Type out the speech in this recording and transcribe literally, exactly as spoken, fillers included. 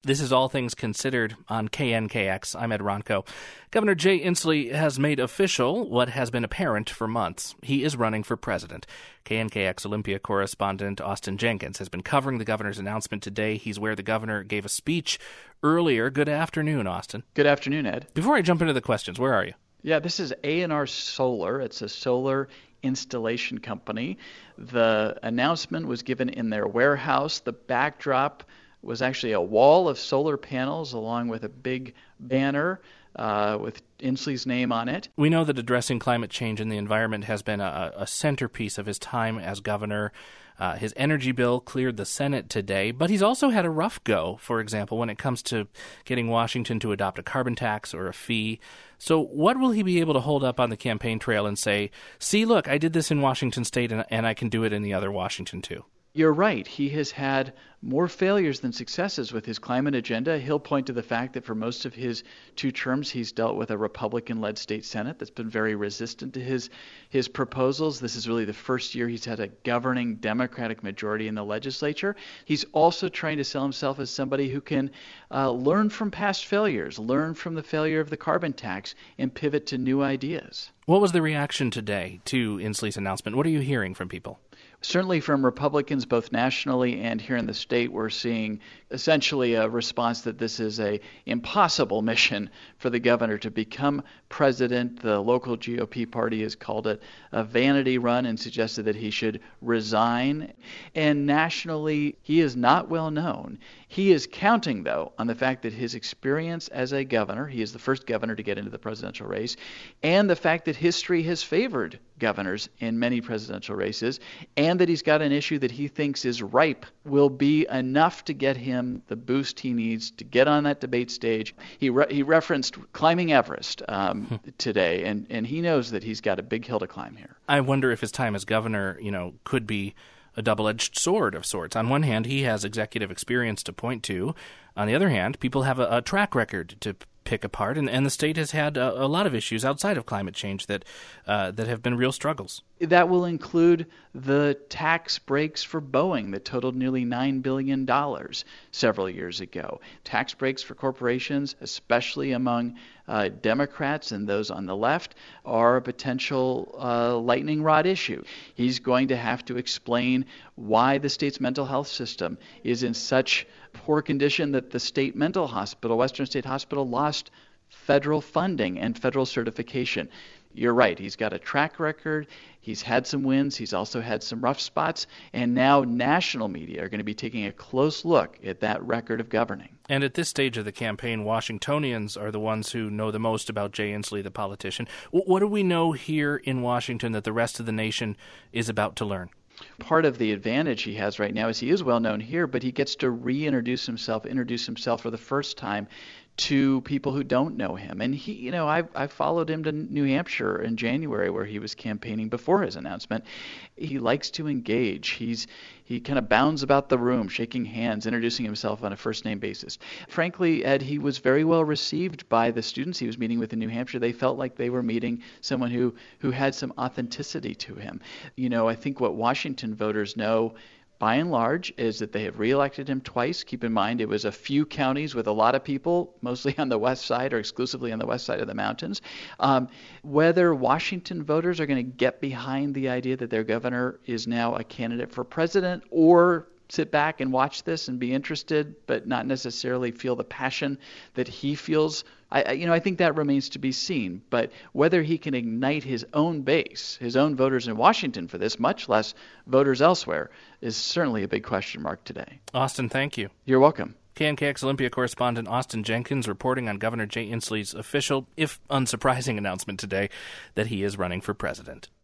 This is All Things Considered on K N K X. I'm Ed Ronco. Governor Jay Inslee has made official what has been apparent for months. He is running for president. K N K X Olympia correspondent Austin Jenkins has been covering the governor's announcement today. He's where the governor gave a speech earlier. Good afternoon, Austin. Good afternoon, Ed. Before I jump into the questions, where are you? Yeah, this is A and R Solar. It's a solar installation company. The announcement was given in their warehouse. The backdrop was actually a wall of solar panels along with a big banner uh, with Inslee's name on it. We know that addressing climate change and the environment has been a, a centerpiece of his time as governor. Uh, his energy bill cleared the Senate today, but he's also had a rough go, for example, when it comes to getting Washington to adopt a carbon tax or a fee. So what will he be able to hold up on the campaign trail and say, see, look, I did this in Washington State and, and I can do it in the other Washington too? You're right. He has had more failures than successes with his climate agenda. He'll point to the fact that for most of his two terms, he's dealt with a Republican-led state Senate that's been very resistant to his his proposals. This is really the first year he's had a governing Democratic majority in the legislature. He's also trying to sell himself as somebody who can uh, learn from past failures, learn from the failure of the carbon tax, and pivot to new ideas. What was the reaction today to Inslee's announcement? What are you hearing from people? Certainly from Republicans, both nationally and here in the state, we're seeing essentially a response that this is a impossible mission for the governor to become president. The local G O P party has called it a vanity run and suggested that he should resign. And nationally, he is not well known. He is counting, though, on the fact that his experience as a governor, he is the first governor to get into the presidential race, and the fact that history has favored governors in many presidential races, and that he's got an issue that he thinks is ripe, will be enough to get him the boost he needs to get on that debate stage. He re- he referenced climbing Everest um, today, and, and he knows that he's got a big hill to climb here. I wonder if his time as governor, you know, could be a double-edged sword of sorts. On one hand, he has executive experience to point to. On the other hand, people have a, a track record to pick apart, and, and the state has had a, a lot of issues outside of climate change that uh, that have been real struggles. That will include the tax breaks for Boeing that totaled nearly nine billion dollars several years ago. Tax breaks for corporations, especially among uh, Democrats and those on the left, are a potential uh, lightning rod issue. He's going to have to explain why the state's mental health system is in such poor condition that the state mental hospital, Western State Hospital, lost federal funding and federal certification. You're right. He's got a track record. He's had some wins. He's also had some rough spots. And now national media are going to be taking a close look at that record of governing. And at this stage of the campaign, Washingtonians are the ones who know the most about Jay Inslee, the politician. What do we know here in Washington that the rest of the nation is about to learn? Part of the advantage he has right now is he is well known here, but he gets to reintroduce himself, introduce himself for the first time to people who don't know him. And he, you know, I I followed him to New Hampshire in January where he was campaigning before his announcement. He likes to engage. He's he kind of bounds about the room, shaking hands, introducing himself on a first name basis. Frankly, Ed, he was very well received by the students he was meeting with in New Hampshire. They felt like they were meeting someone who who had some authenticity to him. You know, I think what Washington voters know by and large is that they have reelected him twice. Keep in mind, it was a few counties with a lot of people, mostly on the west side or exclusively on the west side of the mountains. Um, whether Washington voters are going to get behind the idea that their governor is now a candidate for president, or sit back and watch this and be interested, but not necessarily feel the passion that he feels, I, you know, I think that remains to be seen. But whether he can ignite his own base, his own voters in Washington for this, much less voters elsewhere, is certainly a big question mark today. Austin, thank you. You're welcome. K N K X Olympia correspondent Austin Jenkins reporting on Governor Jay Inslee's official, if unsurprising, announcement today that he is running for president.